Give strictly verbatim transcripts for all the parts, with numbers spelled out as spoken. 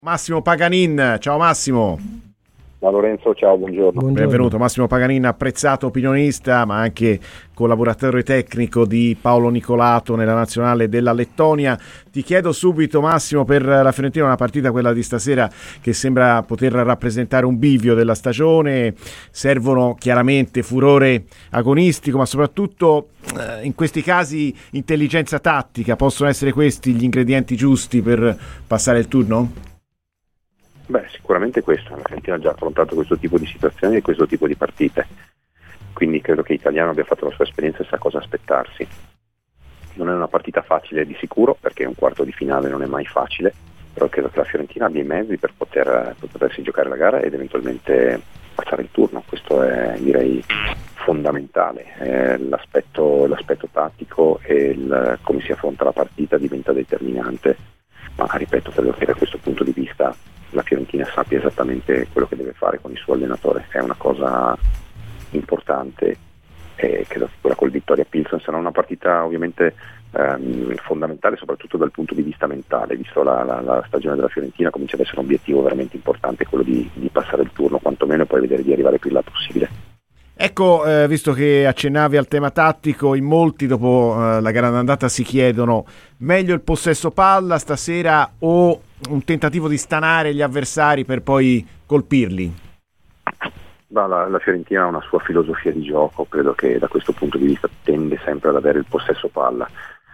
Massimo Paganin, ciao Massimo. Ciao Lorenzo, ciao, buongiorno. buongiorno. Benvenuto Massimo Paganin, apprezzato opinionista ma anche collaboratore tecnico di Paolo Nicolato nella nazionale della Lettonia. Ti chiedo subito Massimo, per la Fiorentina una partita, quella di stasera, che sembra poter rappresentare un bivio della stagione. Servono chiaramente furore agonistico, ma soprattutto eh, in questi casi intelligenza tattica. Possono essere questi gli ingredienti giusti per passare il turno? Beh, sicuramente questo, la Fiorentina ha già affrontato questo tipo di situazioni e questo tipo di partite, quindi credo che l'italiano abbia fatto la sua esperienza e sa cosa aspettarsi. Non è una partita facile di sicuro, perché un quarto di finale non è mai facile, però credo che la Fiorentina abbia i mezzi per, poter, per potersi giocare la gara ed eventualmente passare il turno. Questo è, direi, fondamentale. Eh, l'aspetto, l'aspetto tattico e il, come si affronta la partita diventa determinante, ma ripeto, credo che da questo punto di vista la Fiorentina sappia esattamente quello che deve fare con il suo allenatore. È una cosa importante e credo che quella col Vittoria Pilsen sarà una partita ovviamente ehm, fondamentale, soprattutto dal punto di vista mentale, visto la, la, la stagione della Fiorentina comincia ad essere un obiettivo veramente importante, quello di, di passare il turno quantomeno e poi vedere di arrivare più in là possibile. Ecco, eh, visto che accennavi al tema tattico, in molti dopo eh, la gara d'andata si chiedono: meglio il possesso palla stasera o un tentativo di stanare gli avversari per poi colpirli? La, la, la Fiorentina ha una sua filosofia di gioco, credo che da questo punto di vista tende sempre ad avere il possesso palla,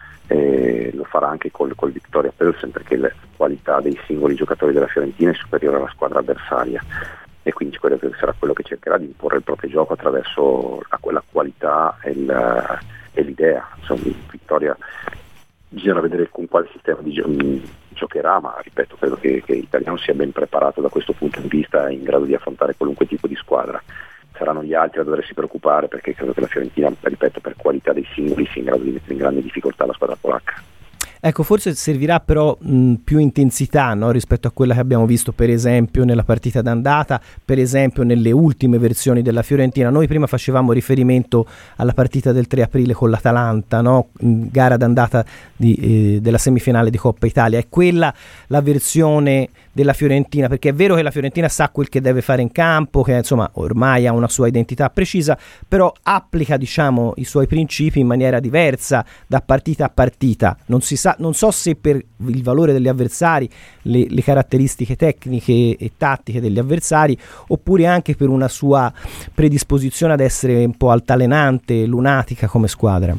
e lo farà anche col, col Viktoria Plzen, perché la qualità dei singoli giocatori della Fiorentina è superiore alla squadra avversaria e quindi quello che sarà quello che cercherà di imporre il proprio gioco attraverso la, quella qualità e, il, e l'idea. Insomma, Vittoria bisogna vedere con quale sistema di gio- giocherà, ma ripeto, credo che, che l'italiano sia ben preparato da questo punto di vista e in grado di affrontare qualunque tipo di squadra. Saranno gli altri a doversi preoccupare, perché credo che la Fiorentina, ripeto, per qualità dei singoli sia in grado di mettere in grande difficoltà la squadra polacca. Ecco, forse servirà però mh, più intensità, no? Rispetto a quella che abbiamo visto per esempio nella partita d'andata, per esempio nelle ultime versioni della Fiorentina. Noi prima facevamo riferimento alla partita del tre aprile con l'Atalanta, no? Gara d'andata di, eh, della semifinale di Coppa Italia. È quella la versione della Fiorentina, perché è vero che la Fiorentina sa quel che deve fare in campo, che insomma ormai ha una sua identità precisa, però applica, diciamo, i suoi principi in maniera diversa da partita a partita. Non si sa, non so se per il valore degli avversari, le, le caratteristiche tecniche e tattiche degli avversari, oppure anche per una sua predisposizione ad essere un po' altalenante, lunatica come squadra.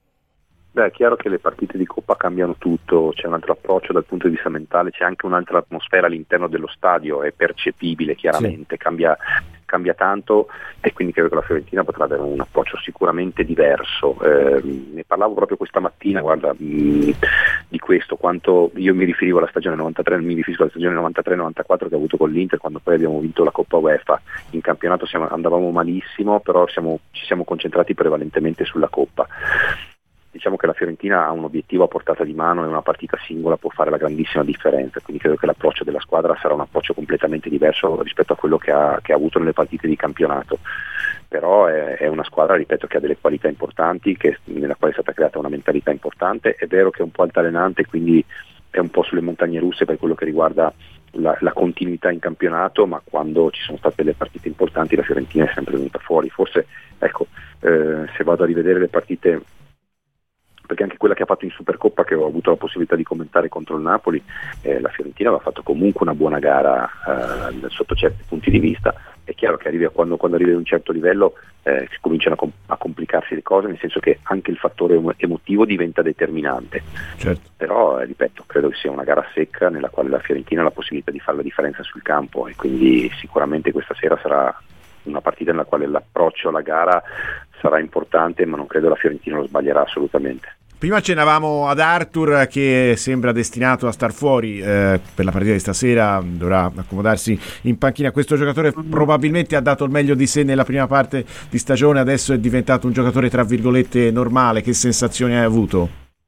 Beh, è chiaro che le partite di Coppa cambiano tutto, c'è un altro approccio dal punto di vista mentale, c'è anche un'altra atmosfera all'interno dello stadio, è percepibile chiaramente, sì. cambia, cambia tanto e quindi credo che la Fiorentina potrà avere un approccio sicuramente diverso. Eh, ne parlavo proprio questa mattina, guarda, mh, di questo, quanto io mi riferivo alla stagione novantatré, mi riferisco alla stagione novantatré novantaquattro che ho avuto con l'Inter, quando poi abbiamo vinto la Coppa UEFA. In campionato siamo, andavamo malissimo, però siamo, ci siamo concentrati prevalentemente sulla Coppa. Diciamo che la Fiorentina ha un obiettivo a portata di mano e una partita singola può fare la grandissima differenza, quindi credo che l'approccio della squadra sarà un approccio completamente diverso rispetto a quello che ha, che ha avuto nelle partite di campionato. Però è, è una squadra, ripeto, che ha delle qualità importanti, che, nella quale è stata creata una mentalità importante. È vero che è un po' altalenante, quindi è un po' sulle montagne russe per quello che riguarda la, la continuità in campionato, ma quando ci sono state le partite importanti la Fiorentina è sempre venuta fuori. Forse, ecco, eh, se vado a rivedere le partite, perché anche quella che ha fatto in Supercoppa, che ho avuto la possibilità di commentare contro il Napoli, eh, la Fiorentina aveva fatto comunque una buona gara eh, sotto certi punti di vista. È chiaro che arrivi a quando, quando arrivi ad un certo livello eh, si cominciano a, com- a complicarsi le cose, nel senso che anche il fattore emotivo diventa determinante. Certo. Però eh, ripeto, credo che sia una gara secca nella quale la Fiorentina ha la possibilità di fare la differenza sul campo e quindi sicuramente questa sera sarà una partita nella quale l'approccio alla gara sarà importante, ma non credo la Fiorentina lo sbaglierà assolutamente. Prima accennavamo ad Arthur, che sembra destinato a star fuori eh, per la partita di stasera, dovrà accomodarsi in panchina. Questo giocatore probabilmente ha dato il meglio di sé nella prima parte di stagione, adesso è diventato un giocatore tra virgolette normale. Che sensazioni hai avuto?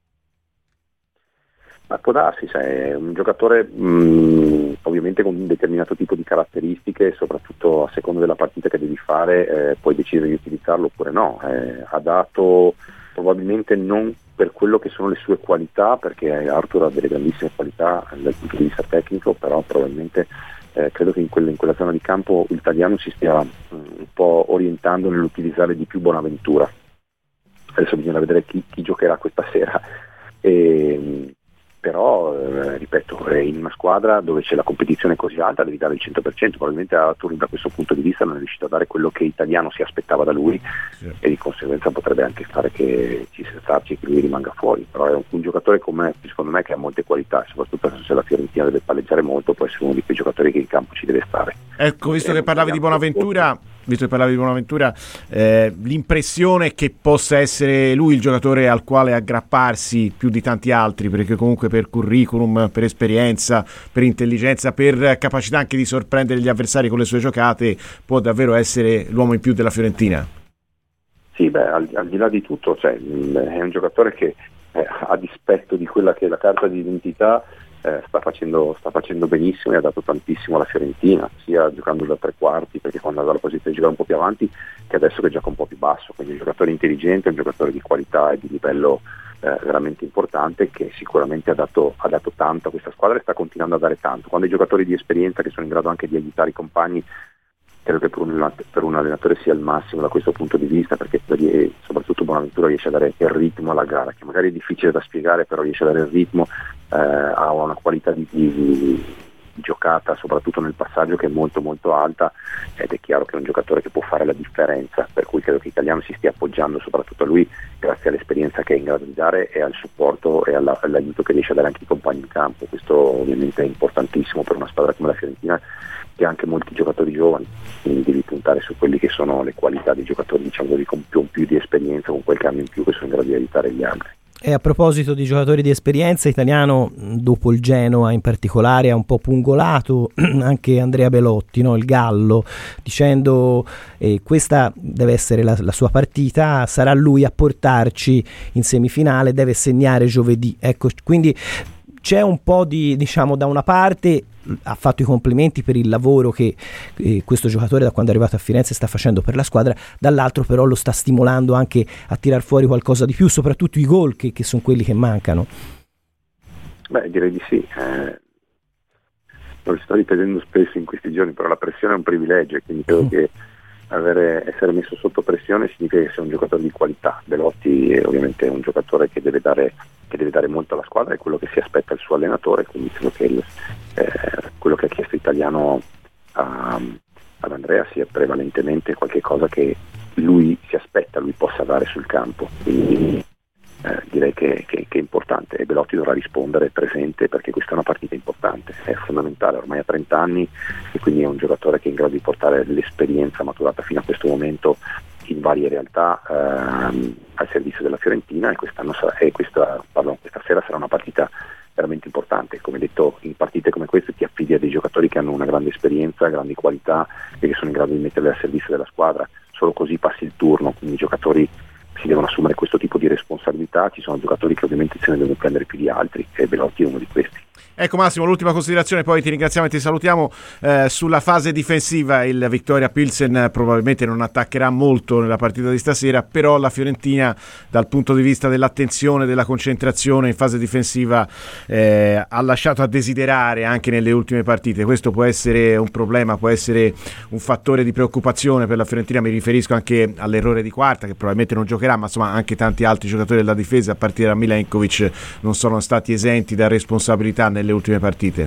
Ma può darsi, sai, è un giocatore mh, ovviamente con un determinato tipo di caratteristiche e soprattutto a seconda della partita che devi fare eh, puoi decidere di utilizzarlo oppure no. Eh, ha dato probabilmente non per quello che sono le sue qualità, perché Arthur ha delle grandissime qualità dal punto di vista tecnico, però probabilmente eh, credo che in, quelle, in quella zona di campo l'italiano si stia um, un po' orientando nell'utilizzare di più Bonaventura. Adesso bisogna vedere chi, chi giocherà questa sera, e, però eh, ripeto, in una squadra dove c'è la competizione così alta devi dare il cento per cento. Probabilmente Arthur da questo punto di vista non è riuscito a dare quello che l'italiano si aspettava da lui, sì. E di conseguenza potrebbe anche fare che ci si starci e che lui rimanga fuori, però è un, un giocatore come secondo me che ha molte qualità, soprattutto se la Fiorentina deve palleggiare molto, può essere uno di quei giocatori che in campo ci deve stare. Ecco, visto che parlavi di Bonaventura visto che parlavi di Bonaventura, eh, l'impressione è che possa essere lui il giocatore al quale aggrapparsi più di tanti altri, perché comunque per curriculum, per esperienza, per intelligenza, per capacità anche di sorprendere gli avversari con le sue giocate, può davvero essere l'uomo in più della Fiorentina. Sì, beh, al, al di là di tutto, cioè, mh, è un giocatore che eh, a dispetto di quella che è la carta di identità Eh, sta, facendo, sta facendo benissimo e ha dato tantissimo alla Fiorentina, sia giocando da tre quarti, perché quando aveva la possibilità di giocare un po' più avanti, che adesso che gioca un po' più basso. Quindi è un giocatore intelligente, un giocatore di qualità e di livello eh, veramente importante, che sicuramente ha dato, ha dato tanto a questa squadra e sta continuando a dare tanto. Quando i giocatori di esperienza che sono in grado anche di aiutare i compagni, credo che per un, per un allenatore sia il massimo da questo punto di vista, perché soprattutto Bonaventura riesce a dare il ritmo alla gara, che magari è difficile da spiegare, però riesce a dare il ritmo, eh, ha una qualità di, di, di giocata, soprattutto nel passaggio, che è molto molto alta, ed è chiaro che è un giocatore che può fare la differenza, per cui credo che l'italiano si stia appoggiando soprattutto a lui, grazie all'esperienza che è in grado di dare e al supporto e alla, all'aiuto che riesce a dare anche ai compagni in campo. Questo ovviamente è importantissimo per una squadra come la Fiorentina, che ha anche molti giocatori giovani, quindi devi puntare su quelli che sono le qualità dei giocatori, diciamo così, con più, più di esperienza, con qualche anno in più, che sono in grado di aiutare gli altri. E a proposito di giocatori di esperienza, italiano, dopo il Genoa in particolare, ha un po' pungolato anche Andrea Belotti, no? Il Gallo, dicendo eh, questa deve essere la, la sua partita, sarà lui a portarci in semifinale, deve segnare giovedì. Ecco, quindi c'è un po' di, diciamo, da una parte ha fatto i complimenti per il lavoro che eh, questo giocatore da quando è arrivato a Firenze sta facendo per la squadra, dall'altro però lo sta stimolando anche a tirar fuori qualcosa di più, soprattutto i gol che, che sono quelli che mancano. Beh, direi di sì, eh, lo sto ripetendo spesso in questi giorni, però la pressione è un privilegio, quindi credo mm. che avere, essere messo sotto pressione significa che sei un giocatore di qualità. Belotti è ovviamente un giocatore che deve dare che deve dare molto alla squadra, è quello che si aspetta il suo allenatore, quindi credo che il, eh, quello che ha chiesto Italiano a, ad Andrea sia prevalentemente qualche cosa che lui si aspetta, lui possa dare sul campo, quindi eh, direi che, che, che è importante, e Belotti dovrà rispondere presente, perché questa è una partita importante, è fondamentale, ormai ha trenta anni e quindi è un giocatore che è in grado di portare l'esperienza maturata fino a questo momento in varie realtà ehm, al servizio della Fiorentina, e quest'anno sarà, e questa, pardon, questa sera sarà una partita veramente importante. Come detto, in partite come queste ti affidi a dei giocatori che hanno una grande esperienza, grandi qualità e che sono in grado di metterle al servizio della squadra, solo così passi il turno, quindi i giocatori si devono assumere questo tipo di responsabilità. Ci sono giocatori che ovviamente se ne devono prendere più di altri, e Belotti è uno di questi. Ecco Massimo, l'ultima considerazione, poi ti ringraziamo e ti salutiamo. Eh, sulla fase difensiva il Viktoria Pilsen probabilmente non attaccherà molto nella partita di stasera, però la Fiorentina dal punto di vista dell'attenzione, della concentrazione in fase difensiva eh, ha lasciato a desiderare anche nelle ultime partite. Questo può essere un problema, può essere un fattore di preoccupazione per la Fiorentina. Mi riferisco anche all'errore di Quarta, che probabilmente non giocherà, ma insomma anche tanti altri giocatori della difesa a partire da Milenkovic non sono stati esenti da responsabilità nelle ultime partite.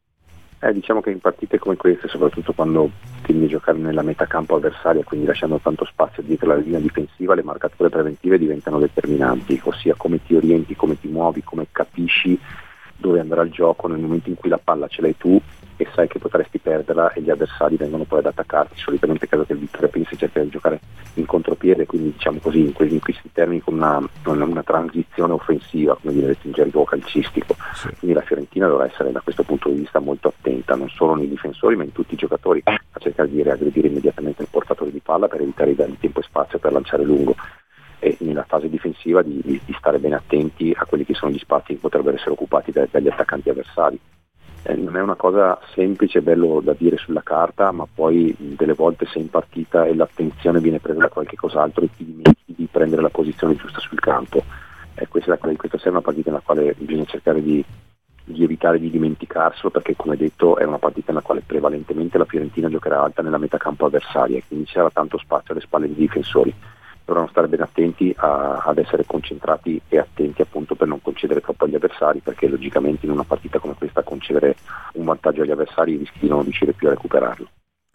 Eh, diciamo che in partite come queste, soprattutto quando tendi a giocare nella metà campo avversaria, quindi lasciando tanto spazio dietro la linea difensiva, le marcature preventive diventano determinanti, ossia come ti orienti, come ti muovi, come capisci dove andrà il gioco nel momento in cui la palla ce l'hai tu e sai che potresti perderla, e gli avversari vengono poi ad attaccarti. Solitamente credo che il Viktoria Pilsen cerca di giocare in contropiede, quindi diciamo così in, que- in questi termini con una, una, una transizione offensiva, come dire in gergo calcistico. Sì. Quindi la Fiorentina dovrà essere da questo punto di vista molto attenta, non solo nei difensori ma in tutti i giocatori, a cercare di reaggredire immediatamente il portatore di palla per evitare di dargli tempo e spazio per lanciare lungo, e nella fase difensiva di, di, di stare ben attenti a quelli che sono gli spazi che potrebbero essere occupati da, dagli attaccanti avversari. Eh, non è una cosa semplice, bello da dire sulla carta, ma poi delle volte sei in partita e l'attenzione viene presa da qualche cos'altro e ti dimentichi di di prendere la posizione giusta sul campo. E questa, questa sera è una partita nella quale bisogna cercare di, di evitare di dimenticarselo, perché come detto è una partita nella quale prevalentemente la Fiorentina giocherà alta nella metà campo avversaria e quindi c'era tanto spazio alle spalle dei difensori. Dovranno stare ben attenti a, ad essere concentrati e attenti appunto per non concedere troppo agli avversari, perché logicamente in una partita come questa concedere un vantaggio agli avversari rischi di non riuscire più a recuperarlo.